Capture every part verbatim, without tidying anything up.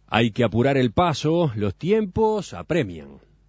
Hay que apurar el paso, los tiempos apremian.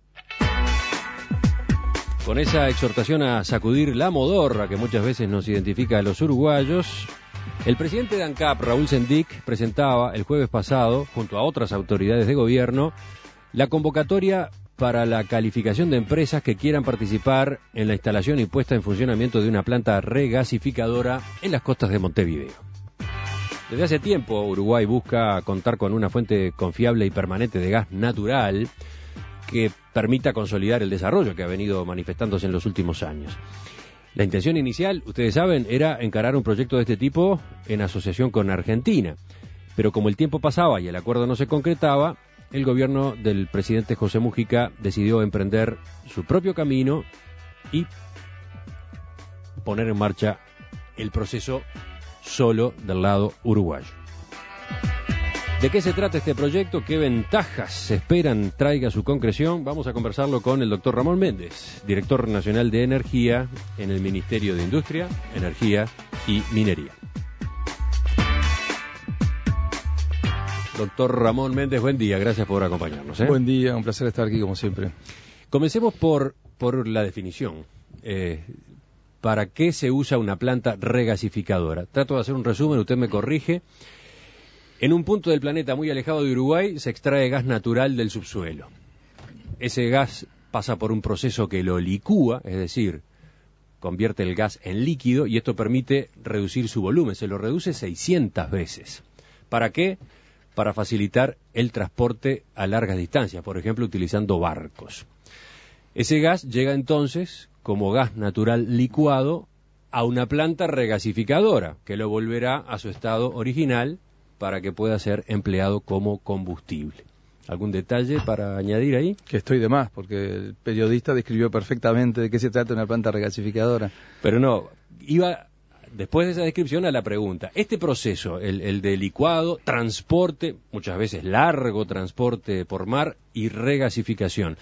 Con esa exhortación a sacudir la modorra que muchas veces nos identifica a los uruguayos, el presidente de ANCAP, Raúl Sendic, presentaba el jueves pasado, junto a otras autoridades de gobierno, la convocatoria para la calificación de empresas que quieran participar en la instalación y puesta en funcionamiento de una planta regasificadora en las costas de Montevideo. Desde hace tiempo, Uruguay busca contar con una fuente confiable y permanente de gas natural que permita consolidar el desarrollo que ha venido manifestándose en los últimos años. La intención inicial, ustedes saben, era encarar un proyecto de este tipo en asociación con Argentina, pero como el tiempo pasaba y el acuerdo no se concretaba, el gobierno del presidente José Mujica decidió emprender su propio camino y poner en marcha el proceso solo del lado uruguayo. ¿De qué se trata este proyecto? ¿Qué ventajas se esperan traiga su concreción? Vamos a conversarlo con el doctor Ramón Méndez, director nacional de Energía en el Ministerio de Industria, Energía y Minería. Doctor Ramón Méndez, buen día, gracias por acompañarnos. ¿eh? Buen día, un placer estar aquí como siempre. Comencemos por, por la definición. Eh, ¿Para qué se usa una planta regasificadora? Trato de hacer un resumen, usted me corrige. En un punto del planeta muy alejado de Uruguay se extrae gas natural del subsuelo. Ese gas pasa por un proceso que lo licúa, es decir, convierte el gas en líquido y esto permite reducir su volumen. Se lo reduce seiscientas veces. ¿Para qué? Para facilitar el transporte a largas distancias, por ejemplo, utilizando barcos. Ese gas llega entonces como gas natural licuado a una planta regasificadora, que lo volverá a su estado original para que pueda ser empleado como combustible. ¿Algún detalle para añadir ahí? Que estoy de más, porque el periodista describió perfectamente de qué se trata una planta regasificadora. Pero no, iba después de esa descripción a la pregunta. Este proceso, el, el de licuado, transporte, muchas veces largo transporte por mar y regasificación,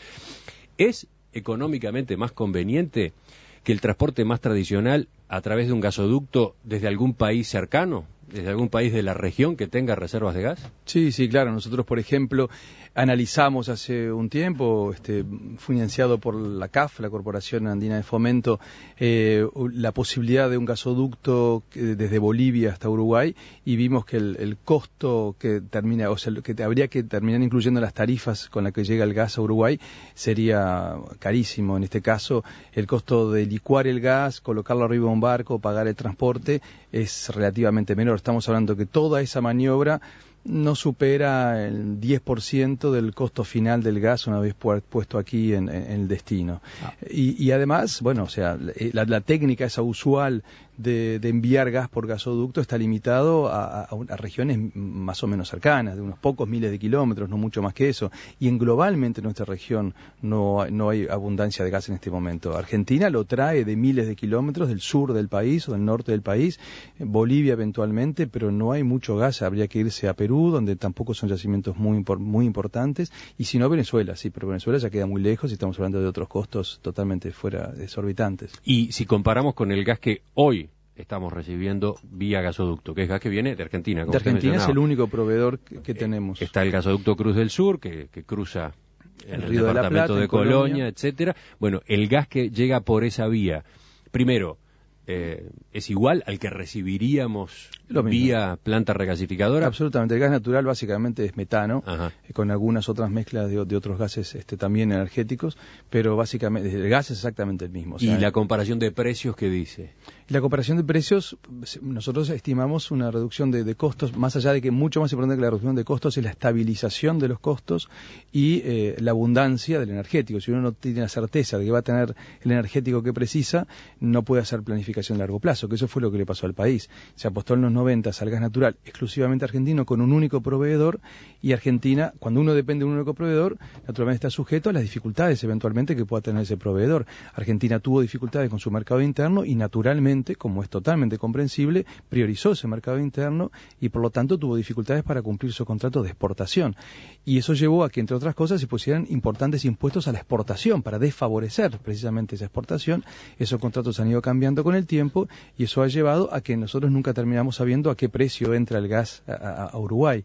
¿es económicamente más conveniente que el transporte más tradicional a través de un gasoducto desde algún país cercano, desde algún país de la región que tenga reservas de gas? Sí, sí, claro. Nosotros, por ejemplo, analizamos hace un tiempo, este, financiado por la C A F, la Corporación Andina de Fomento, eh, la posibilidad de un gasoducto desde Bolivia hasta Uruguay y vimos que el, el costo que termina, o sea, que habría que terminar incluyendo las tarifas con las que llega el gas a Uruguay sería carísimo. En este caso, el costo de licuar el gas, colocarlo arriba de un barco, pagar el transporte, es relativamente menor. Estamos hablando que toda esa maniobra no supera el diez por ciento del costo final del gas una vez puesto aquí en, en el destino. Ah. Y, y además, bueno, o sea, la, la técnica esa usual de, de enviar gas por gasoducto está limitado a, a, a regiones más o menos cercanas, de unos pocos miles de kilómetros, no mucho más que eso. Y en globalmente en nuestra región no, no hay abundancia de gas en este momento. Argentina lo trae de miles de kilómetros del sur del país o del norte del país, Bolivia eventualmente, pero no hay mucho gas, habría que irse a Perú, donde tampoco son yacimientos muy, muy importantes, y si no Venezuela, sí, pero Venezuela ya queda muy lejos y estamos hablando de otros costos totalmente fuera, exorbitantes. Y si comparamos con el gas que hoy estamos recibiendo vía gasoducto, que es gas que viene de Argentina. Como de Argentina es el único proveedor que, que tenemos. Eh, está el gasoducto Cruz del Sur, que, que cruza el, el río departamento de, la Plata, de Colonia, Colonia, etcétera. Bueno, el gas que llega por esa vía, primero, Eh, ¿es igual al que recibiríamos vía planta regasificadora? Absolutamente. El gas natural básicamente es metano, eh, con algunas otras mezclas de, de otros gases este, también energéticos, pero básicamente el gas es exactamente el mismo. O sea, ¿y la comparación de precios qué dice? La comparación de precios, nosotros estimamos una reducción de, de costos, más allá de que mucho más importante que la reducción de costos es la estabilización de los costos y eh, la abundancia del energético. Si uno no tiene la certeza de que va a tener el energético que precisa, no puede hacer planificación a largo plazo, que eso fue lo que le pasó al país. Se apostó en los noventa al gas natural exclusivamente argentino con un único proveedor, y Argentina, cuando uno depende de un único proveedor, naturalmente está sujeto a las dificultades eventualmente que pueda tener ese proveedor. Argentina tuvo dificultades con su mercado interno y naturalmente, como es totalmente comprensible, priorizó ese mercado interno y por lo tanto tuvo dificultades para cumplir su contrato de exportación. Y eso llevó a que, entre otras cosas, se pusieran importantes impuestos a la exportación para desfavorecer precisamente esa exportación. Esos contratos han ido cambiando con el tiempo y eso ha llevado a que nosotros nunca terminamos sabiendo a qué precio entra el gas a, a, a Uruguay.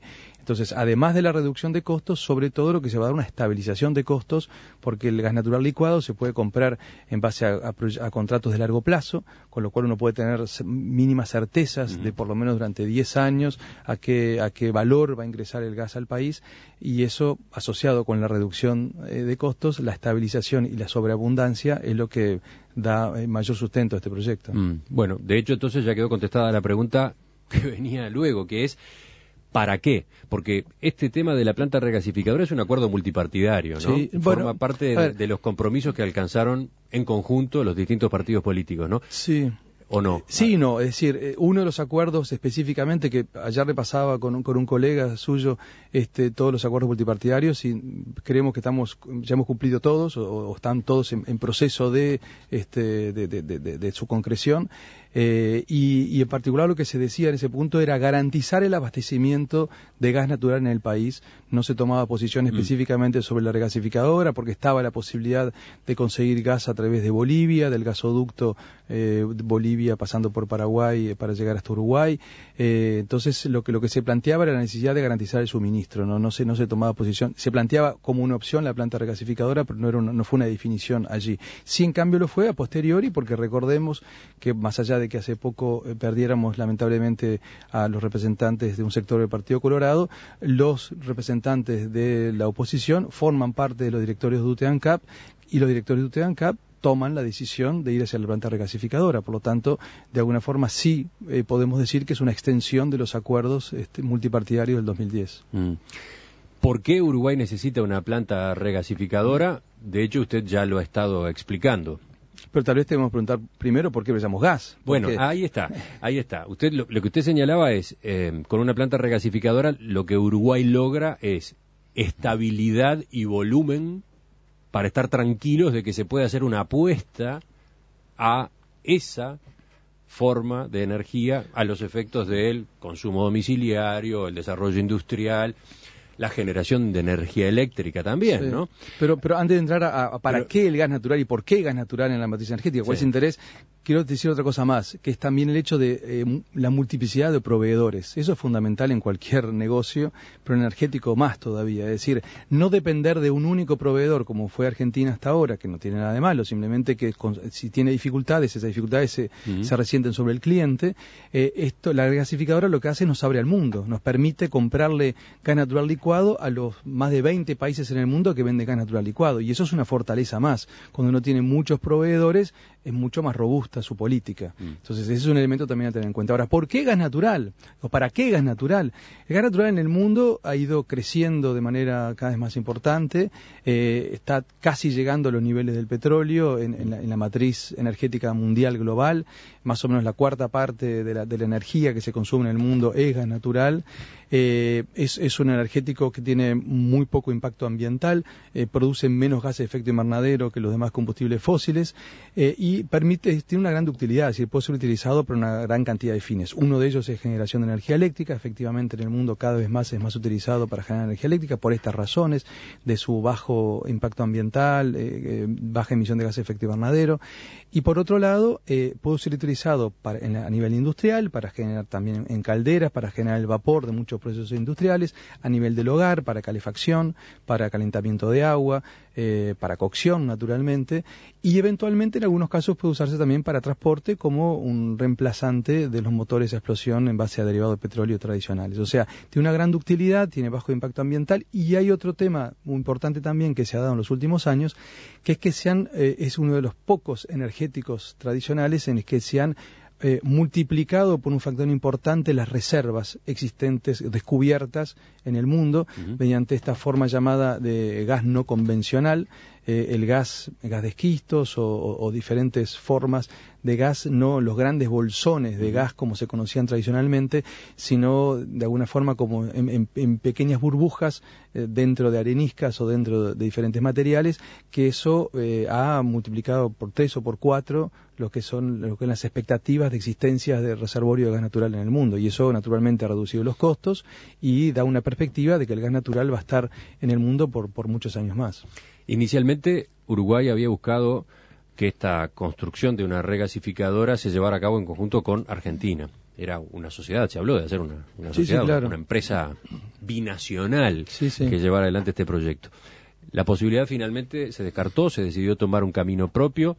Entonces, además de la reducción de costos, sobre todo lo que se va a dar una estabilización de costos, porque el gas natural licuado se puede comprar en base a, a, a contratos de largo plazo, con lo cual uno puede tener mínimas certezas de por lo menos durante diez años a qué, a qué valor va a ingresar el gas al país, y eso, asociado con la reducción eh, de costos, la estabilización y la sobreabundancia es lo que da eh, mayor sustento a este proyecto. Mm, bueno, de hecho, entonces ya quedó contestada la pregunta que venía luego, que es ¿para qué? Porque este tema de la planta regasificadora es un acuerdo multipartidario, ¿no? Sí, Forma bueno, parte de, de los compromisos que alcanzaron en conjunto los distintos partidos políticos, ¿no? Sí. ¿O no? Sí y no, es decir, uno de los acuerdos específicamente que ayer repasaba con un, con un colega suyo este, todos los acuerdos multipartidarios, y creemos que estamos ya hemos cumplido todos o, o están todos en, en proceso de, este, de, de, de, de, de su concreción. Eh, y, y en particular lo que se decía en ese punto era garantizar el abastecimiento de gas natural en el país. No se tomaba posición específicamente sobre la regasificadora porque estaba la posibilidad de conseguir gas a través de Bolivia, del gasoducto eh, Bolivia pasando por Paraguay eh, para llegar hasta Uruguay. Eh, entonces lo que lo que se planteaba era la necesidad de garantizar el suministro. No, no se no se tomaba posición. Se planteaba como una opción la planta regasificadora, pero no era una, no fue una definición allí. Sí, en cambio lo fue a posteriori, porque recordemos que más allá de que hace poco eh, perdiéramos lamentablemente a los representantes de un sector del Partido Colorado, los representantes de la oposición forman parte de los directorios de U T E ANCAP, y los directorios de U T E ANCAP toman la decisión de ir hacia la planta regasificadora. Por lo tanto, de alguna forma sí eh, podemos decir que es una extensión de los acuerdos este, multipartidarios del dos mil diez. Mm. ¿Por qué Uruguay necesita una planta regasificadora? De hecho, usted ya lo ha estado explicando. Pero tal vez debemos preguntar primero por qué usamos gas. Bueno, porque... ahí está, ahí está. Usted lo, lo que usted señalaba es, eh, con una planta regasificadora, lo que Uruguay logra es estabilidad y volumen para estar tranquilos de que se puede hacer una apuesta a esa forma de energía a los efectos del consumo domiciliario, el desarrollo industrial, la generación de energía eléctrica también, sí. ¿no? Pero, pero antes de entrar a, a para pero, qué el gas natural y por qué gas natural en la matriz energética, cuál sí. es el interés, quiero decir otra cosa más, que es también el hecho de eh, la multiplicidad de proveedores. Eso es fundamental en cualquier negocio, pero en energético más todavía. Es decir, no depender de un único proveedor, como fue Argentina hasta ahora, que no tiene nada de malo, simplemente que con, si tiene dificultades, esas dificultades se, uh-huh. se resienten sobre el cliente. Eh, esto, la gasificadora lo que hace es nos abre al mundo, nos permite comprarle gas natural licuado a los más de veinte países en el mundo que venden gas natural licuado, y eso es una fortaleza más. Cuando uno tiene muchos proveedores, es mucho más robusta su política. Mm. Entonces, ese es un elemento también a tener en cuenta. Ahora, ¿por qué gas natural? ¿O para qué gas natural? El gas natural en el mundo ha ido creciendo de manera cada vez más importante, eh, está casi llegando a los niveles del petróleo en, en, la, en la matriz energética mundial global. Más o menos la cuarta parte de la, de la energía que se consume en el mundo es gas natural. Eh, es, es un energético que tiene muy poco impacto ambiental, eh, produce menos gases de efecto invernadero que los demás combustibles fósiles, eh, y permite, tiene una gran ductilidad, es decir, puede ser utilizado para una gran cantidad de fines. Uno de ellos es generación de energía eléctrica. Efectivamente, en el mundo cada vez más es más utilizado para generar energía eléctrica por estas razones, de su bajo impacto ambiental, eh, eh, baja emisión de gases de efecto invernadero. Y por otro lado, eh, puede ser utilizado para, en, a nivel industrial, para generar también en calderas, para generar el vapor de muchos procesos industriales, a nivel del hogar, para calefacción, para calentamiento de agua, eh, para cocción, naturalmente, y eventualmente en algunos casos puede usarse también para transporte como un reemplazante de los motores a explosión en base a derivados de petróleo tradicionales. O sea, tiene una gran ductilidad, tiene bajo impacto ambiental, y hay otro tema muy importante también que se ha dado en los últimos años, que es que se han, eh, es uno de los pocos energéticos tradicionales en el que se han Eh, multiplicado por un factor importante las reservas existentes, descubiertas en el mundo, uh-huh. mediante esta forma llamada de gas no convencional, eh, el gas, el gas de esquistos o, o, o diferentes formas de gas, no los grandes bolsones de gas como se conocían tradicionalmente, sino de alguna forma como en, en, en pequeñas burbujas eh, dentro de areniscas o dentro de, de diferentes materiales, que eso eh, ha multiplicado por tres o por cuatro lo que son lo que son las expectativas de existencia de reservorio de gas natural en el mundo, y eso naturalmente ha reducido los costos y da una perspectiva de que el gas natural va a estar en el mundo por, por muchos años más. Inicialmente, Uruguay había buscado que esta construcción de una regasificadora se llevara a cabo en conjunto con Argentina. era una sociedad, se habló de hacer una, una sí, sociedad, sí, claro. una empresa binacional sí, sí. que llevara adelante este proyecto. La posibilidad finalmente se descartó, se decidió tomar un camino propio.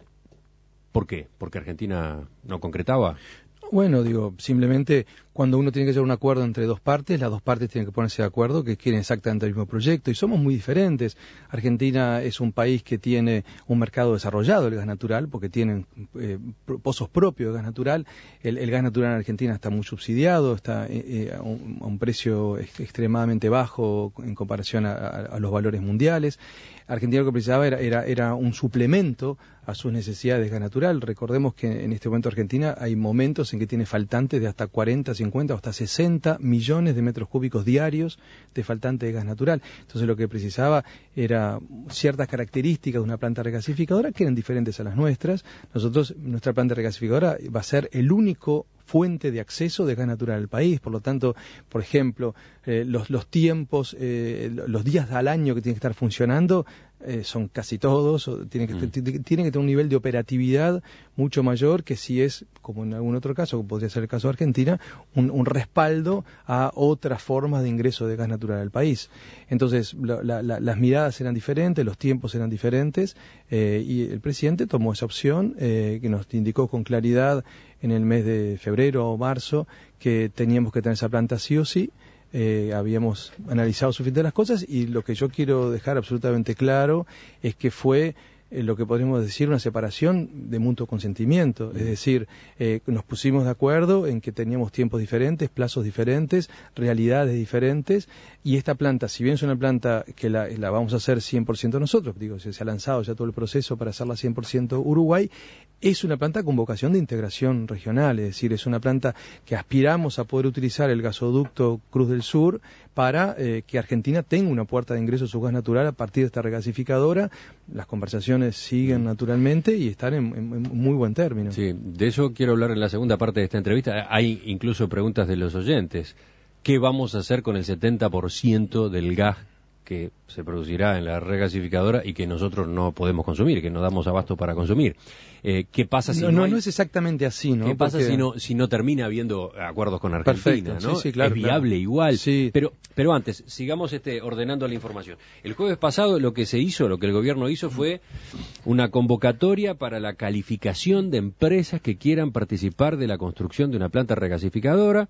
¿Por qué? ¿Porque Argentina no concretaba? Bueno, digo, simplemente cuando uno tiene que llegar a un acuerdo entre dos partes, las dos partes tienen que ponerse de acuerdo que quieren exactamente el mismo proyecto y somos muy diferentes. Argentina es un país que tiene un mercado desarrollado del gas natural porque tienen eh, pozos propios de gas natural. El, el gas natural en Argentina está muy subsidiado, está eh, eh, a, un, a un precio ex extremadamente bajo en comparación a, a, a los valores mundiales. Argentina lo que precisaba era, era, era un suplemento a sus necesidades de gas natural. Recordemos que en este momento Argentina hay momentos en que tiene faltantes de hasta cuarenta, cincuenta o hasta sesenta millones de metros cúbicos diarios de faltante de gas natural. Entonces lo que precisaba era ciertas características de una planta regasificadora que eran diferentes a las nuestras. Nosotros, nuestra planta regasificadora va a ser el único fuente de acceso de gas natural al país, por lo tanto, por ejemplo, eh, los, los tiempos, eh, los días al año que tiene que estar funcionando eh, son casi todos, o tienen, que, mm. tienen que tener un nivel de operatividad mucho mayor que si es, como en algún otro caso, como podría ser el caso de Argentina, un, un respaldo a otras formas de ingreso de gas natural al país. Entonces, la, la, la, las miradas eran diferentes, los tiempos eran diferentes, eh, y el presidente tomó esa opción eh, que nos indicó con claridad en el mes de febrero o marzo que teníamos que tener esa planta sí o sí. Eh, habíamos analizado suficiente las cosas y lo que yo quiero dejar absolutamente claro es que fue eh, lo que podríamos decir una separación de mutuo consentimiento, es decir, eh, nos pusimos de acuerdo en que teníamos tiempos diferentes, plazos diferentes, realidades diferentes, y esta planta, si bien es una planta que la, la vamos a hacer cien por ciento nosotros, digo, se, se ha lanzado ya todo el proceso para hacerla cien por ciento Uruguay, es una planta con vocación de integración regional, es decir, es una planta que aspiramos a poder utilizar el gasoducto Cruz del Sur para eh, que Argentina tenga una puerta de ingreso a su gas natural a partir de esta regasificadora. Las conversaciones siguen naturalmente y están en, en, en muy buen término. Sí, de eso quiero hablar en la segunda parte de esta entrevista. Hay incluso preguntas de los oyentes. ¿Qué vamos a hacer con el setenta por ciento del gas que se producirá en la regasificadora y que nosotros no podemos consumir, que no damos abasto para consumir? Eh, ¿Qué pasa si no, no, no, hay... no es exactamente así, ¿no? ¿Qué pasa Porque... si no si no termina habiendo acuerdos con Argentina? Perfecto, ¿no? Sí, sí, claro, es viable claro. igual. Sí. Pero pero antes sigamos este ordenando la información. El jueves pasado lo que se hizo, lo que el gobierno hizo fue una convocatoria para la calificación de empresas que quieran participar de la construcción de una planta regasificadora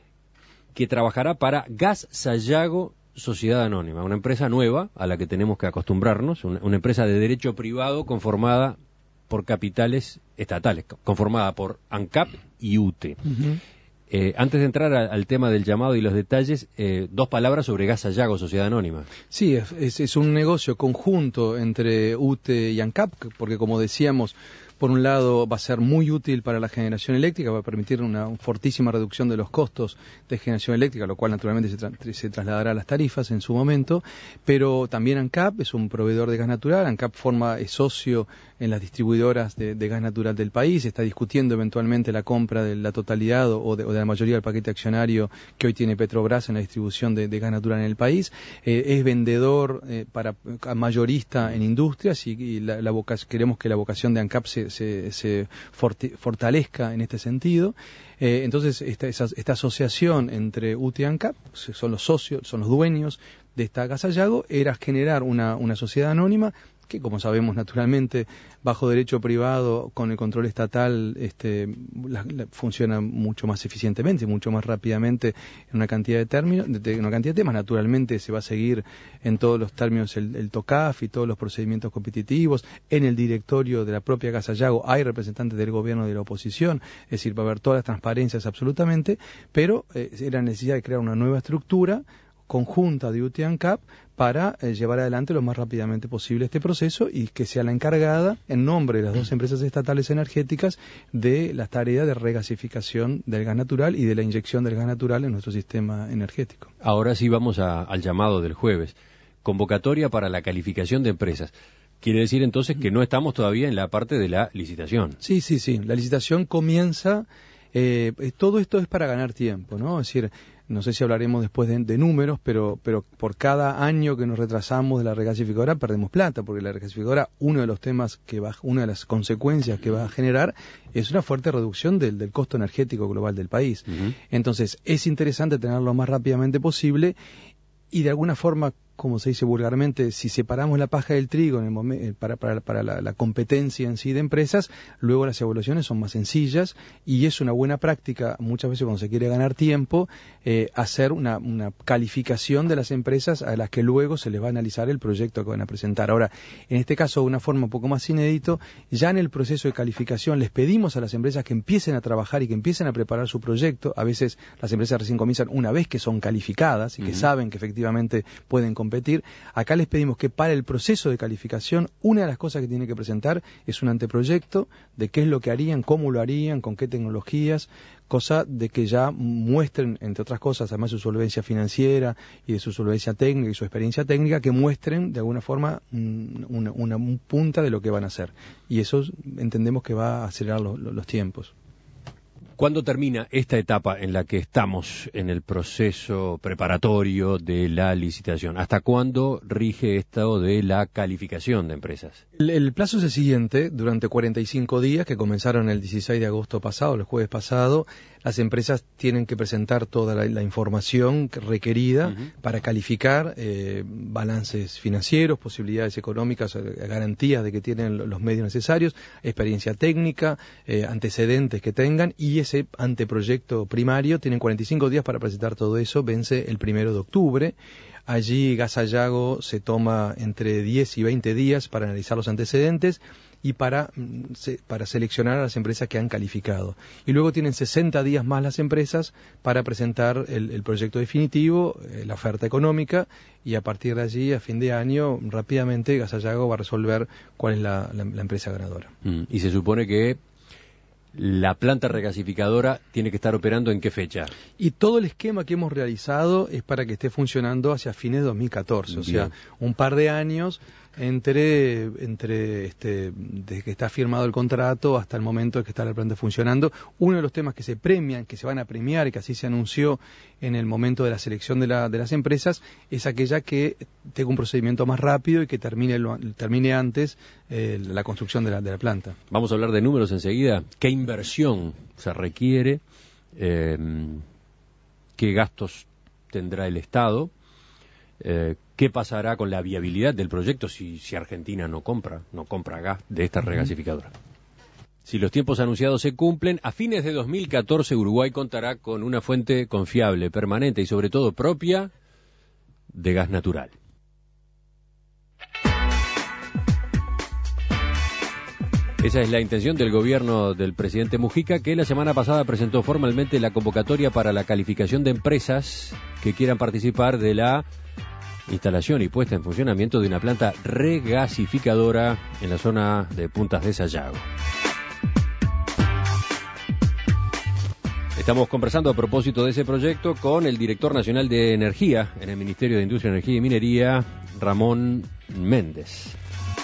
que trabajará para Gas Sayago Sociedad Anónima, una empresa nueva a la que tenemos que acostumbrarnos, una, una empresa de derecho privado conformada por capitales estatales, conformada por ANCAP y U T E. Uh-huh. Eh, antes de entrar a, al tema del llamado y los detalles, eh, dos palabras sobre Gas Sayago Sociedad Anónima. Sí, es, es, es un negocio conjunto entre U T E y ANCAP, porque como decíamos, por un lado va a ser muy útil para la generación eléctrica, va a permitir una fortísima reducción de los costos de generación eléctrica, lo cual naturalmente se, tra se trasladará a las tarifas en su momento, pero también ANCAP es un proveedor de gas natural. ANCAP forma, es socio en las distribuidoras de, de gas natural del país, está discutiendo eventualmente la compra de la totalidad o de, o de la mayoría del paquete accionario que hoy tiene Petrobras en la distribución de, de gas natural en el país, eh, es vendedor eh, para mayorista en industrias y, y la, la voca queremos que la vocación de ANCAP se se, se fortalezca en este sentido. Eh, entonces, esta, esa, esta asociación entre U T E y ANCAP, son los socios, son los dueños de esta Gas Sayago, era generar una, una sociedad anónima que, como sabemos, naturalmente, bajo derecho privado, con el control estatal, este, la, la, funciona mucho más eficientemente, mucho más rápidamente en una cantidad de términos, de, de una cantidad de temas. Naturalmente se va a seguir en todos los términos el, el TOCAF y todos los procedimientos competitivos. En el directorio de la propia Gas Sayago hay representantes del gobierno y de la oposición, es decir, va a haber todas las transparencias absolutamente, pero eh, era necesidad de crear una nueva estructura conjunta de U T E y ANCAP para eh, llevar adelante lo más rápidamente posible este proceso y que sea la encargada, en nombre de las dos empresas estatales energéticas, de la tarea de regasificación del gas natural y de la inyección del gas natural en nuestro sistema energético. Ahora sí vamos a, al llamado del jueves. Convocatoria para la calificación de empresas. Quiere decir entonces que no estamos todavía en la parte de la licitación. Sí, sí, sí. La licitación comienza... Eh, todo esto es para ganar tiempo, ¿no? Es decir, no sé si hablaremos después de, de números, pero, pero por cada año que nos retrasamos de la regasificadora perdemos plata, porque la regasificadora, uno de los temas que va, una de las consecuencias que va a generar es una fuerte reducción del, del costo energético global del país. Uh-huh. Entonces, es interesante tenerlo lo más rápidamente posible y de alguna forma, como se dice vulgarmente, si separamos la paja del trigo en el momento, para, para, para la, la competencia en sí de empresas, luego las evaluaciones son más sencillas y es una buena práctica, muchas veces cuando se quiere ganar tiempo, eh, hacer una, una calificación de las empresas a las que luego se les va a analizar el proyecto que van a presentar. Ahora, en este caso, de una forma un poco más inédito, ya en el proceso de calificación les pedimos a las empresas que empiecen a trabajar y que empiecen a preparar su proyecto. A veces las empresas recién comienzan una vez que son calificadas y que uh-huh. saben que efectivamente pueden competir. Acá les pedimos que para el proceso de calificación, una de las cosas que tienen que presentar es un anteproyecto de qué es lo que harían, cómo lo harían, con qué tecnologías, cosa de que ya muestren, entre otras cosas, además de su solvencia financiera y de su solvencia técnica y su experiencia técnica, que muestren de alguna forma una, una, una punta de lo que van a hacer. Y eso entendemos que va a acelerar los, los tiempos. ¿Cuándo termina esta etapa en la que estamos en el proceso preparatorio de la licitación? ¿Hasta cuándo rige esto de la calificación de empresas? El, el plazo es el siguiente: durante cuarenta y cinco días, que comenzaron el dieciséis de agosto pasado, el jueves pasado, las empresas tienen que presentar toda la, la información requerida uh-huh. para calificar eh, balances financieros, posibilidades económicas, garantías de que tienen los medios necesarios, experiencia técnica, eh, antecedentes que tengan, y ese anteproyecto primario. Tienen cuarenta y cinco días para presentar todo eso, vence el primero de octubre. Allí Gas Sayago se toma entre diez y veinte días para analizar los antecedentes y para, para seleccionar a las empresas que han calificado. Y luego tienen sesenta días más las empresas para presentar el, el proyecto definitivo, eh, la oferta económica, y a partir de allí, a fin de año, rápidamente Gas Sayago va a resolver cuál es la, la, la empresa ganadora. Mm, y se supone que la planta regasificadora tiene que estar operando ¿en qué fecha? Y todo el esquema que hemos realizado es para que esté funcionando hacia fines de dos mil catorce, Bien. O sea, un par de años entre, entre este, desde que está firmado el contrato hasta el momento en que está la planta funcionando. Uno de los temas que se premian, que se van a premiar y que así se anunció en el momento de la selección de, la, de las empresas, es aquella que tenga un procedimiento más rápido y que termine, lo, termine antes eh, la construcción de la, de la planta. Vamos a hablar de números enseguida. ¿Qué inversión se requiere? Eh, ¿Qué gastos tendrá el Estado? Eh, ¿Qué pasará con la viabilidad del proyecto si, si Argentina no compra, no compra gas de esta regasificadora? Si los tiempos anunciados se cumplen, a fines de dos mil catorce Uruguay contará con una fuente confiable, permanente y sobre todo propia de gas natural. Esa es la intención del gobierno del presidente Mujica, que la semana pasada presentó formalmente la convocatoria para la calificación de empresas que quieran participar de la instalación y puesta en funcionamiento de una planta regasificadora en la zona de Puntas de Sayago. Estamos conversando a propósito de ese proyecto con el director nacional de Energía en el Ministerio de Industria, Energía y Minería, Ramón Méndez.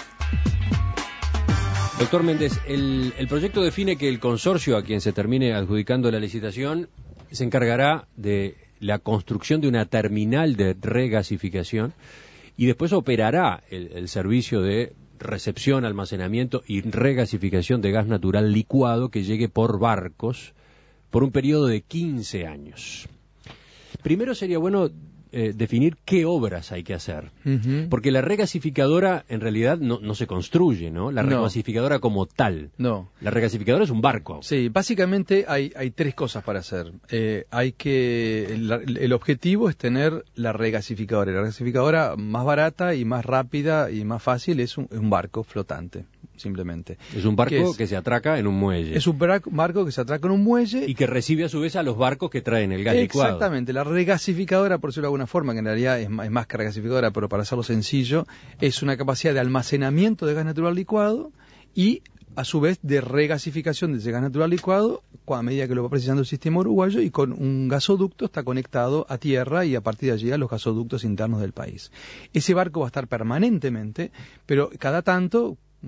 Doctor Méndez, el, el proyecto define que el consorcio a quien se termine adjudicando la licitación se encargará de la construcción de una terminal de regasificación y después operará el, el servicio de recepción, almacenamiento y regasificación de gas natural licuado que llegue por barcos por un periodo de quince años. Primero sería bueno eh, definir qué obras hay que hacer, uh-huh. porque la regasificadora en realidad no, no se construye, ¿no? La no. regasificadora como tal. No. La regasificadora es un barco. Sí, básicamente hay, hay tres cosas para hacer. Eh, hay que el, el objetivo es tener la regasificadora. La regasificadora más barata y más rápida y más fácil es un, un barco flotante. Simplemente. Es un barco es, que se atraca en un muelle. Es un barco que se atraca en un muelle. Y que recibe a su vez a los barcos que traen el gas licuado. Exactamente. La regasificadora, por decirlo de alguna forma, que en realidad es más, es más que regasificadora, pero para hacerlo sencillo, es una capacidad de almacenamiento de gas natural licuado y, a su vez, de regasificación de ese gas natural licuado a medida que lo va precisando el sistema uruguayo, y con un gasoducto está conectado a tierra y a partir de allí a los gasoductos internos del país. Ese barco va a estar permanentemente, pero cada tanto, una vez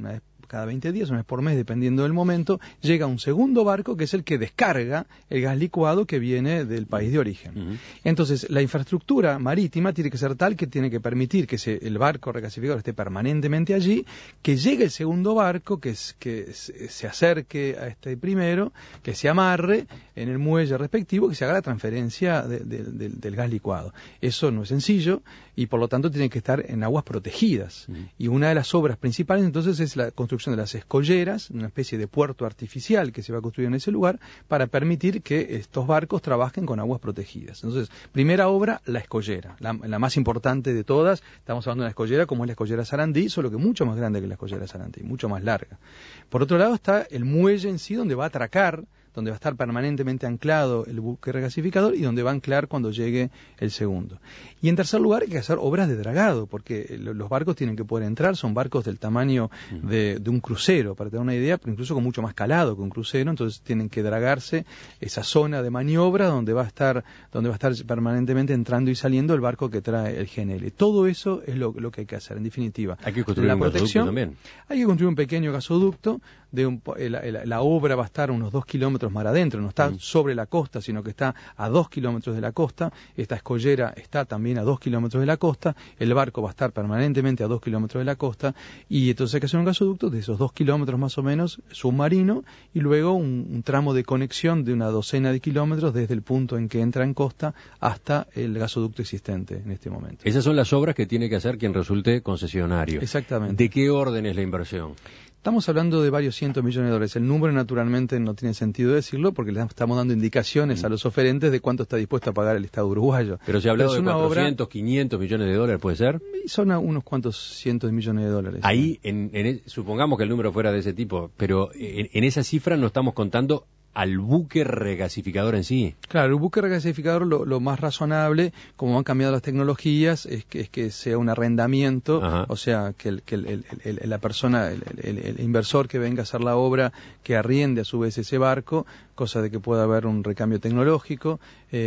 cada veinte días, una vez por mes, dependiendo del momento, llega un segundo barco que es el que descarga el gas licuado que viene del país de origen. Uh-huh. Entonces, la infraestructura marítima tiene que ser tal que tiene que permitir que se, el barco regasificador esté permanentemente allí, que llegue el segundo barco, que, es, que se acerque a este primero, que se amarre en el muelle respectivo, que se haga la transferencia de, de, de, del gas licuado. Eso no es sencillo y por lo tanto tiene que estar en aguas protegidas. Uh-huh. Y una de las obras principales entonces es la construcción de las escolleras, una especie de puerto artificial que se va a construir en ese lugar para permitir que estos barcos trabajen con aguas protegidas. Entonces, primera obra, la escollera, la, la más importante de todas. Estamos hablando de una escollera como es la escollera Sarandí, solo que mucho más grande que la escollera Sarandí, mucho más larga. Por otro lado está el muelle en sí, donde va a atracar, donde va a estar permanentemente anclado el buque regasificador y donde va a anclar cuando llegue el segundo. Y en tercer lugar hay que hacer obras de dragado, porque los barcos tienen que poder entrar, son barcos del tamaño de, de un crucero, para tener una idea, pero incluso con mucho más calado que un crucero, entonces tienen que dragarse esa zona de maniobra donde va a estar, donde va a estar permanentemente entrando y saliendo el barco que trae el G N L. Todo eso es lo, lo que hay que hacer, en definitiva. Hay que construir la un protección, gasoducto también. Hay que construir un pequeño gasoducto, de un, la, la, la obra va a estar unos dos kilómetros mar adentro, no está mm. sobre la costa, sino que está a dos kilómetros de la costa. Esta escollera está también a dos kilómetros de la costa, el barco va a estar permanentemente a dos kilómetros de la costa, y entonces hay que hacer un gasoducto de esos dos kilómetros más o menos submarino, y luego un, un tramo de conexión de una docena de kilómetros desde el punto en que entra en costa hasta el gasoducto existente en este momento. Esas son las obras que tiene que hacer quien resulte concesionario. Exactamente. ¿De qué orden es la inversión? Estamos hablando de varios cientos millones de dólares. El número naturalmente no tiene sentido decirlo porque le estamos dando indicaciones mm. a los oferentes de cuánto está dispuesto a pagar el Estado uruguayo. Pero se ha hablado de cuatrocientos, obra, quinientos millones de dólares, ¿puede ser? Son unos cuantos cientos de millones de dólares. Ahí, ¿sí? en, en, supongamos que el número fuera de ese tipo, pero en, en esa cifra no estamos contando al buque regasificador en sí. Claro, el buque regasificador lo, lo más razonable, como han cambiado las tecnologías, es que, es que sea un arrendamiento, Ajá. o sea, que, el, que el, el, el, la persona, el, el, el inversor que venga a hacer la obra, que arriende a su vez ese barco, cosa de que pueda haber un recambio tecnológico,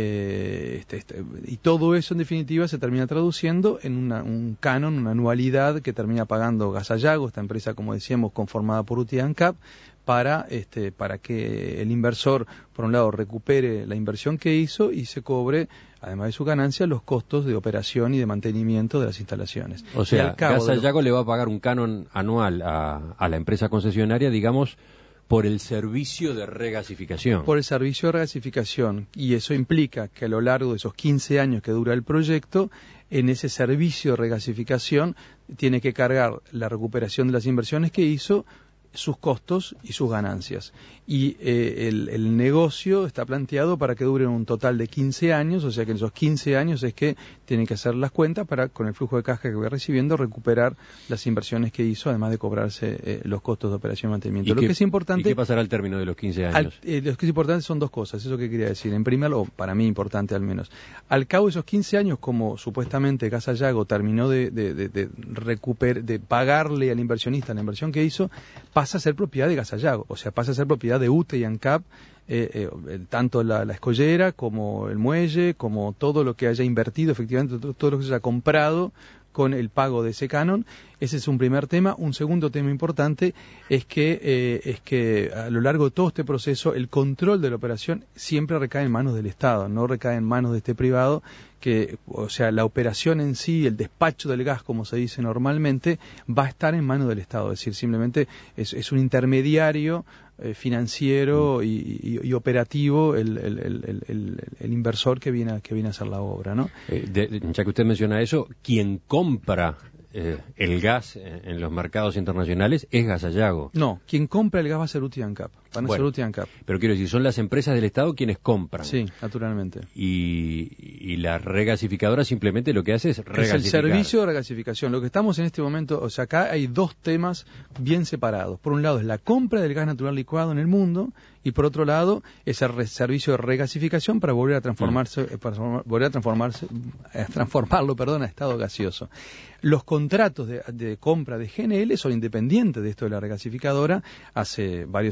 eh, este, este, y todo eso en definitiva se termina traduciendo en una, un canon, una anualidad que termina pagando Gasallago, esta empresa, como decíamos, conformada por U T I ANCAP, para este para que el inversor, por un lado, recupere la inversión que hizo y se cobre, además de su ganancia, los costos de operación y de mantenimiento de las instalaciones. O sea, Gasallago lo... le va a pagar un canon anual a, a la empresa concesionaria, digamos, por el servicio de regasificación. Por el servicio de regasificación, y eso implica que a lo largo de esos quince años que dura el proyecto, en ese servicio de regasificación tiene que cargar la recuperación de las inversiones que hizo, sus costos y sus ganancias. Y eh, el, el negocio está planteado para que dure un total de quince años, o sea que en esos quince años es que tienen que hacer las cuentas para, con el flujo de caja que va recibiendo, recuperar las inversiones que hizo, además de cobrarse eh, los costos de operación y mantenimiento. Lo qué, que es importante... ¿Y qué pasará al término de los quince años? Al, eh, lo que es importante son dos cosas, eso que quería decir. En primer lugar, para mí importante al menos, al cabo de esos quince años, como supuestamente Gasallago terminó de, de, de, de, recuper, de pagarle al inversionista la inversión que hizo, pasa a ser propiedad de Gasallago, o sea, pasa a ser propiedad de U T E y ANCAP, eh, eh, tanto la, la escollera como el muelle, como todo lo que haya invertido, efectivamente, todo, todo lo que se haya comprado con el pago de ese canon. Ese es un primer tema. Un segundo tema importante es que eh, es que a lo largo de todo este proceso el control de la operación siempre recae en manos del Estado, no recae en manos de este privado, que, o sea, la operación en sí, el despacho del gas, como se dice normalmente, va a estar en manos del Estado, es decir, simplemente es, es un intermediario eh, financiero y, y, y operativo el, el, el, el, el inversor que viene a, que viene a hacer la obra, ¿no? Eh, de, ya que usted menciona eso, quien compra eh, el gas en los mercados internacionales es Gasallago. No, quien compra el gas va a ser U T I ANCAP. Van a bueno, ser U T I ANCAP. Pero quiero decir, son las empresas del Estado quienes compran. Sí, naturalmente. Y, y la regasificadora simplemente lo que hace es regasificar. Es el servicio de regasificación. Lo que estamos en este momento, o sea, acá hay dos temas bien separados. Por un lado es la compra del gas natural licuado en el mundo, y por otro lado es el servicio de regasificación para volver a transformarse, mm. para volver a transformarse, a transformarlo, perdón, a estado gaseoso. Los contratos de, de compra de G N L son independientes de esto de la regasificadora. Hace varios años que venimos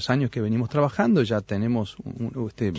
venimos trabajando, ya tenemos un, este,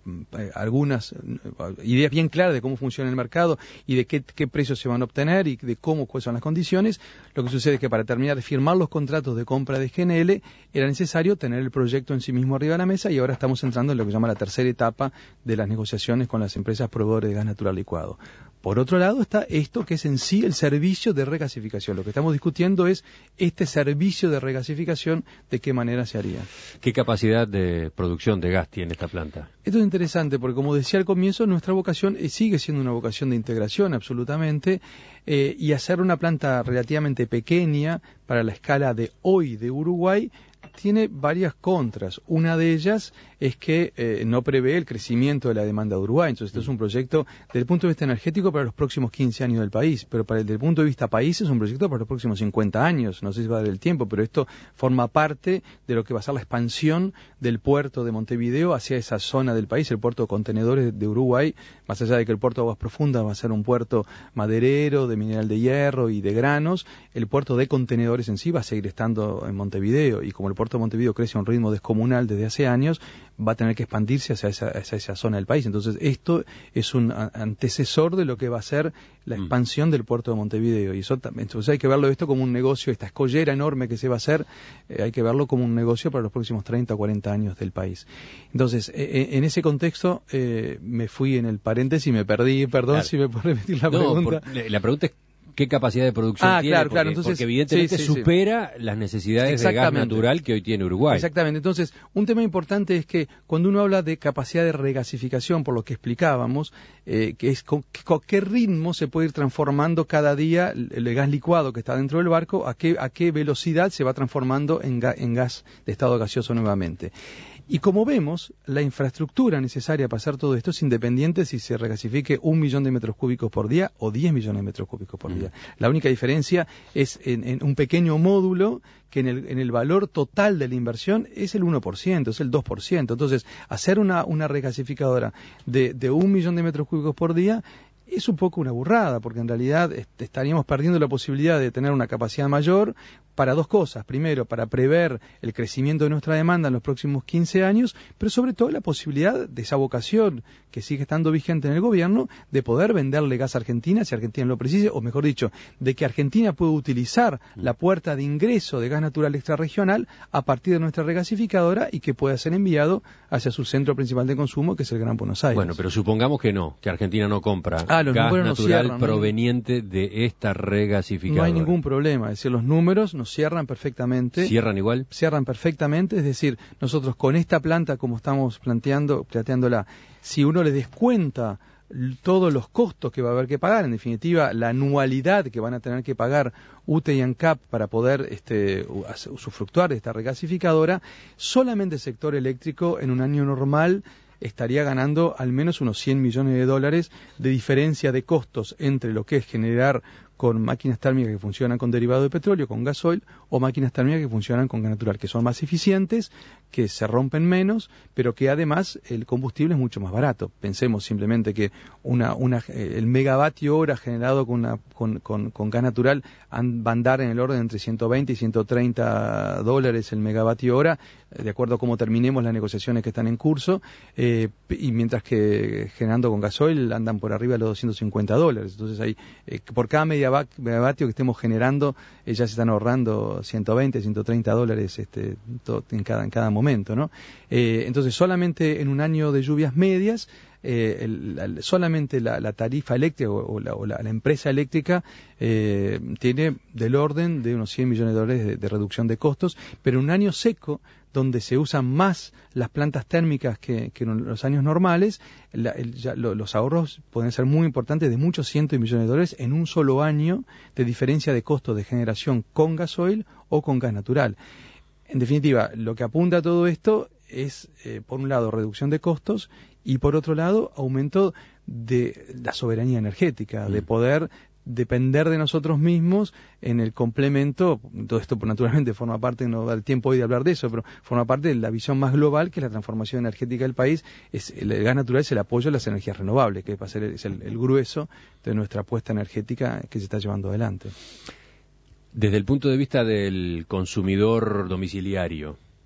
algunas ideas bien claras de cómo funciona el mercado y de qué, qué precios se van a obtener y de cómo, cuáles son las condiciones. Lo que sucede es que para terminar de firmar los contratos de compra de G N L era necesario tener el proyecto en sí mismo arriba de la mesa, y ahora estamos entrando en lo que se llama la tercera etapa de las negociaciones con las empresas proveedores de gas natural licuado. Por otro lado está esto que es en sí el servicio de regasificación. Lo que estamos discutiendo es este servicio de regasificación, de qué manera se haría. ¿Qué capacidad de producción de gas tiene esta planta? Esto es interesante porque, como decía al comienzo, nuestra vocación sigue siendo una vocación de integración, absolutamente, eh, y hacer una planta relativamente pequeña para la escala de hoy de Uruguay tiene varias contras. Una de ellas es que eh, no prevé el crecimiento de la demanda de Uruguay. Entonces, esto es un proyecto desde el punto de vista energético para los próximos quince años del país, pero para el, desde el punto de vista país es un proyecto para los próximos cincuenta años. No sé si va a dar el tiempo, pero esto forma parte de lo que va a ser la expansión del puerto de Montevideo hacia esa zona del país, el puerto de contenedores de Uruguay. Más allá de que el puerto de Aguas Profundas va a ser un puerto maderero, de mineral de hierro y de granos, el puerto de contenedores en sí va a seguir estando en Montevideo, y como el puerto de Montevideo crece a un ritmo descomunal desde hace años, va a tener que expandirse hacia esa, hacia esa zona del país. Entonces, esto es un antecesor de lo que va a ser la expansión del puerto de Montevideo. Y eso también, entonces hay que verlo esto como un negocio, esta escollera enorme que se va a hacer, eh, hay que verlo como un negocio para los próximos treinta o cuarenta años del país. Entonces, eh, en ese contexto, eh, me fui en el paréntesis y me perdí, perdón, claro. Si me puedo repetir la no, pregunta. Por, la pregunta es ¿qué capacidad de producción ah, tiene? Claro, porque, claro. Entonces, porque evidentemente sí, sí, supera sí. las necesidades de gas natural que hoy tiene Uruguay. Exactamente. Entonces, un tema importante es que cuando uno habla de capacidad de regasificación, por lo que explicábamos, eh, que es con, con qué ritmo se puede ir transformando cada día el, el gas licuado que está dentro del barco, a qué, a qué velocidad se va transformando en, ga, en gas de estado gaseoso nuevamente. Y como vemos, la infraestructura necesaria para hacer todo esto es independiente si se regasifique un millón de metros cúbicos por día o diez millones de metros cúbicos por día. Mm. La única diferencia es en, en un pequeño módulo que en el, en el valor total de la inversión es el uno por ciento, es el dos por ciento. Entonces, hacer una, una regasificadora de, de un millón de metros cúbicos por día es un poco una burrada, porque en realidad este, estaríamos perdiendo la posibilidad de tener una capacidad mayor para dos cosas. Primero, para prever el crecimiento de nuestra demanda en los próximos quince años, pero sobre todo la posibilidad de esa vocación que sigue estando vigente en el gobierno de poder venderle gas a Argentina si Argentina lo precise, o mejor dicho, de que Argentina pueda utilizar la puerta de ingreso de gas natural extrarregional a partir de nuestra regasificadora y que pueda ser enviado hacia su centro principal de consumo, que es el Gran Buenos Aires. Bueno, pero supongamos que no, que Argentina no compra ah, los gas natural no cierran, proveniente ¿no? de esta regasificadora. No hay ningún problema, es decir, los números nos cierran perfectamente. ¿Cierran igual? Cierran perfectamente, es decir, nosotros con esta planta, como estamos planteando, planteándola, si uno le descuenta todos los costos que va a haber que pagar, en definitiva, la anualidad que van a tener que pagar U T E y ANCAP para poder este, usufructuar de esta regasificadora, solamente el sector eléctrico en un año normal estaría ganando al menos unos cien millones de dólares de diferencia de costos entre lo que es generar con máquinas térmicas que funcionan con derivado de petróleo, con gasoil, o máquinas térmicas que funcionan con gas natural, que son más eficientes, que se rompen menos, pero que además el combustible es mucho más barato. Pensemos simplemente que una, una, el megavatio hora generado con, una, con, con, con gas natural va a andar en el orden entre ciento veinte y ciento treinta dólares el megavatio hora, de acuerdo a cómo terminemos las negociaciones que están en curso, eh, y mientras que generando con gasoil andan por arriba de los doscientos cincuenta dólares. Entonces, hay, eh, por cada media megavatio que estemos generando, eh, ya se están ahorrando ciento veinte, ciento treinta dólares este, todo, en, cada, en cada momento, ¿no? Eh, entonces, solamente en un año de lluvias medias, eh, el, la, solamente la, la tarifa eléctrica o, o, la, o la, la empresa eléctrica eh, tiene del orden de unos cien millones de dólares de, de reducción de costos, pero en un año seco, donde se usan más las plantas térmicas que, que en los años normales, la, el, ya, lo, los ahorros pueden ser muy importantes, de muchos cientos de millones de dólares en un solo año de diferencia de costo de generación con gasoil o con gas natural. En definitiva, lo que apunta a todo esto es, eh, por un lado, reducción de costos y, por otro lado, aumento de la soberanía energética, mm. de poder depender de nosotros mismos en el complemento. Todo esto naturalmente forma parte, no da el tiempo hoy de hablar de eso, pero forma parte de la visión más global, que es la transformación energética del país. Es el, el gas natural es el apoyo a las energías renovables, que va a ser el, es el, el grueso de nuestra apuesta energética que se está llevando adelante. Desde el punto de vista del consumidor domiciliario,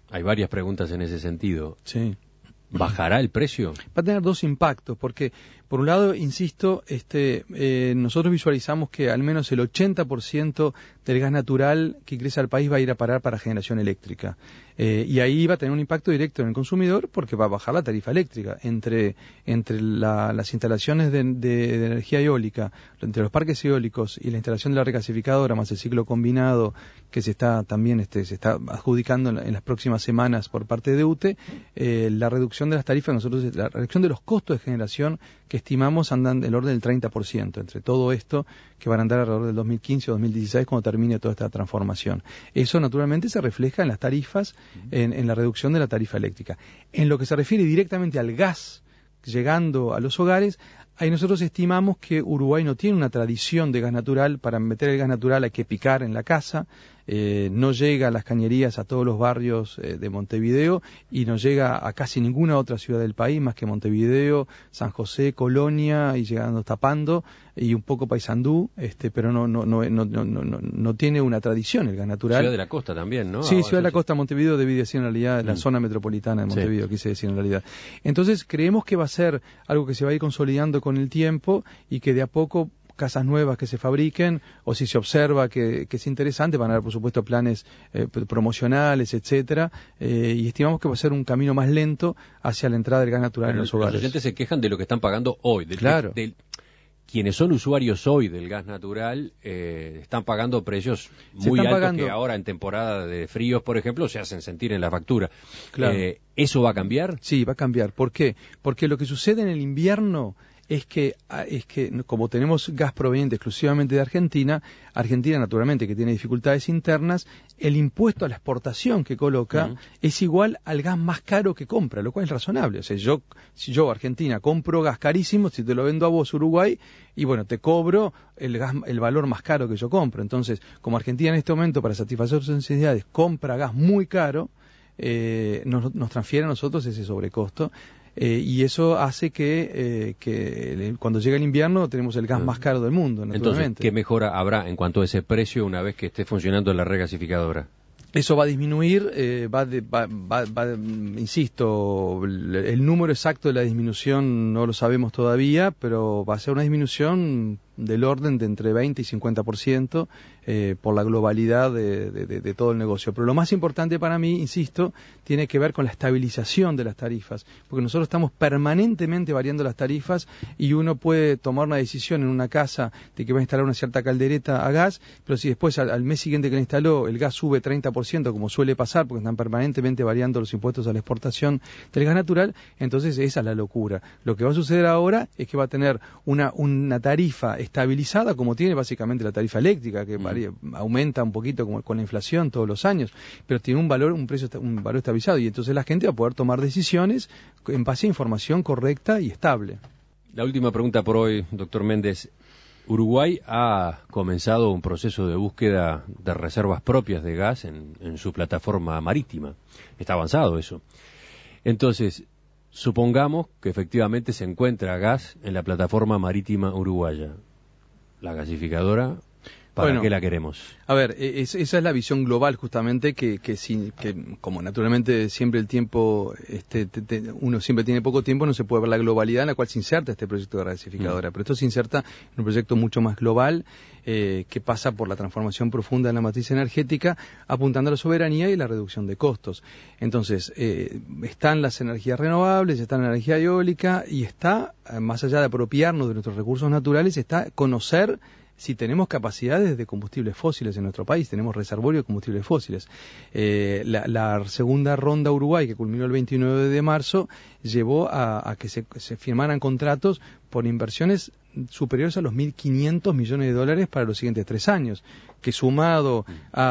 Hay varias preguntas en ese sentido. Sí. ¿Bajará el precio? Va a tener dos impactos, porque por un lado, insisto, este, eh, nosotros visualizamos que al menos el ochenta por ciento del gas natural que ingresa al país va a ir a parar para generación eléctrica. Eh, y ahí va a tener un impacto directo en el consumidor porque va a bajar la tarifa eléctrica. Entre, entre la, las instalaciones de, de, de energía eólica, entre los parques eólicos y la instalación de la regasificadora, más el ciclo combinado que se está también este, se está adjudicando en, la, en las próximas semanas por parte de U T E, eh, la reducción de las tarifas, nosotros la reducción de los costos de generación que estimamos andan del orden del treinta por ciento, entre todo esto que van a andar alrededor del dos mil quince o dos mil dieciséis cuando termine toda esta transformación. Eso naturalmente se refleja en las tarifas, en, en la reducción de la tarifa eléctrica. En lo que se refiere directamente al gas llegando a los hogares, ahí nosotros estimamos que Uruguay no tiene una tradición de gas natural. Para meter el gas natural hay que picar en la casa, eh, no llega a las cañerías a todos los barrios eh, de Montevideo y no llega a casi ninguna otra ciudad del país más que Montevideo, San José, Colonia y llegando Tapando y un poco Paysandú, este, pero no no no no no no, no tiene una tradición el gas natural. Ciudad de la Costa también, ¿no? Sí, Ahora, Ciudad de la Costa, Montevideo debí decir en realidad, la mm. zona metropolitana de Montevideo, sí. Quise decir en realidad. Entonces creemos que va a ser algo que se va a ir consolidando con el tiempo y que de a poco casas nuevas que se fabriquen, o si se observa que, que es interesante, van a haber por supuesto planes eh, promocionales, etcétera, eh, y estimamos que va a ser un camino más lento hacia la entrada del gas natural Pero en los hogares. Los oyentes se quejan de lo que están pagando hoy, del, claro. del, quienes son usuarios hoy del gas natural eh, están pagando precios muy altos pagando... que ahora en temporada de fríos, por ejemplo, se hacen sentir en la factura. Claro. Eh, ¿Eso va a cambiar? Sí, va a cambiar. ¿Por qué? Porque lo que sucede en el invierno es que, es que como tenemos gas proveniente exclusivamente de Argentina, Argentina naturalmente que tiene dificultades internas, el impuesto a la exportación que coloca uh-huh. es igual al gas más caro que compra, lo cual es razonable. O sea, yo, si yo, Argentina, compro gas carísimo, si te lo vendo a vos, Uruguay, y bueno, te cobro el gas, el valor más caro que yo compro. Entonces, como Argentina en este momento, para satisfacer sus necesidades, compra gas muy caro, eh, nos, nos transfiere a nosotros ese sobrecosto. Eh, y eso hace que, eh, que el, cuando llega el invierno tenemos el gas más caro del mundo, naturalmente. Entonces, ¿qué mejora habrá en cuanto a ese precio una vez que esté funcionando la regasificadora? Eso va a disminuir, eh, va, de, va, va, va, insisto, el, el número exacto de la disminución no lo sabemos todavía, pero va a ser una disminución del orden de entre veinte y cincuenta por ciento eh, por la globalidad de, de, de, de todo el negocio. Pero lo más importante para mí, insisto, tiene que ver con la estabilización de las tarifas, porque nosotros estamos permanentemente variando las tarifas y uno puede tomar una decisión en una casa de que va a instalar una cierta caldereta a gas, pero si después al, al mes siguiente que la instaló el gas sube treinta por ciento, como suele pasar, porque están permanentemente variando los impuestos a la exportación del gas natural, entonces esa es la locura. Lo que va a suceder ahora es que va a tener una, una tarifa estabilizada, como tiene básicamente la tarifa eléctrica, que varía, aumenta un poquito con, con la inflación todos los años, pero tiene un valor, un precio, un valor estabilizado, y entonces la gente va a poder tomar decisiones en base a información correcta y estable. La última pregunta por hoy, doctor Méndez. Uruguay ha comenzado un proceso de búsqueda de reservas propias de gas en, en su plataforma marítima. Está avanzado eso. Entonces, supongamos que efectivamente se encuentra gas en la plataforma marítima uruguaya. La gasificadora, ¿para bueno, qué la queremos? A ver, es, esa es la visión global justamente que, que, si, que como naturalmente siempre el tiempo, este, te, te, uno siempre tiene poco tiempo, no se puede ver la globalidad en la cual se inserta este proyecto de gasificadora. Mm. Pero esto se inserta en un proyecto mucho más global eh, que pasa por la transformación profunda de la matriz energética, apuntando a la soberanía y la reducción de costos. Entonces, eh, están las energías renovables, está la energía eólica y está, más allá de apropiarnos de nuestros recursos naturales, está conocer si tenemos capacidades de combustibles fósiles en nuestro país, tenemos reservorio de combustibles fósiles. Eh, la, la segunda ronda Uruguay, que culminó el veintinueve de marzo, llevó a, a que se, se firmaran contratos por inversiones superiores a los mil quinientos millones de dólares para los siguientes tres años, que sumado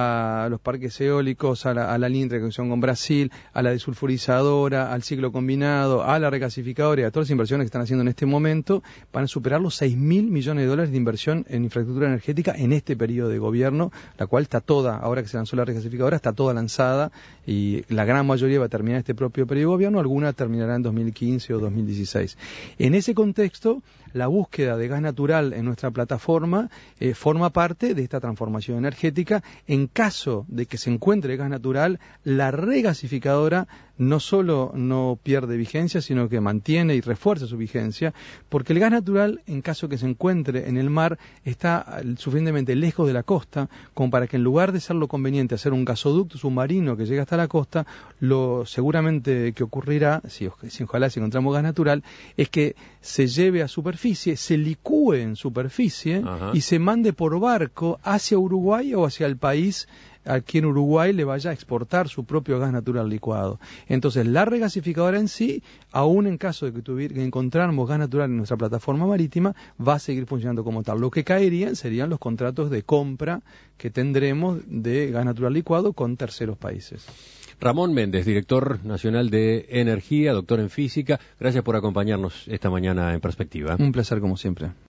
a los parques eólicos, a la, a la línea de interconexión con Brasil, a la desulfurizadora, al ciclo combinado, a la regasificadora y a todas las inversiones que están haciendo en este momento, van a superar los seis mil millones de dólares de inversión en infraestructura energética en este periodo de gobierno, la cual está toda, ahora que se lanzó la regasificadora, está toda lanzada y la gran mayoría va a terminar este propio periodo de gobierno, algunas terminarán en dos mil quince o dos mil dieciséis. En ese contexto, la búsqueda de gas natural en nuestra plataforma eh, forma parte de esta transformación energética. En caso de que se encuentre gas natural, la regasificadora no solo no pierde vigencia, sino que mantiene y refuerza su vigencia, porque el gas natural, en caso que se encuentre en el mar, está suficientemente lejos de la costa, como para que en lugar de ser lo conveniente hacer un gasoducto submarino que llegue hasta la costa, lo seguramente que ocurrirá, si, si ojalá si encontramos gas natural, es que se lleve a superficie, se licúe en superficie, ajá, y se mande por barco hacia Uruguay o hacia el país aquí en Uruguay le vaya a exportar su propio gas natural licuado. Entonces, la regasificadora en sí, aún en caso de que, tuviera, que encontráramos gas natural en nuestra plataforma marítima, va a seguir funcionando como tal. Lo que caerían serían los contratos de compra que tendremos de gas natural licuado con terceros países. Ramón Méndez, director nacional de Energía, doctor en física, gracias por acompañarnos esta mañana en Perspectiva. Un placer como siempre.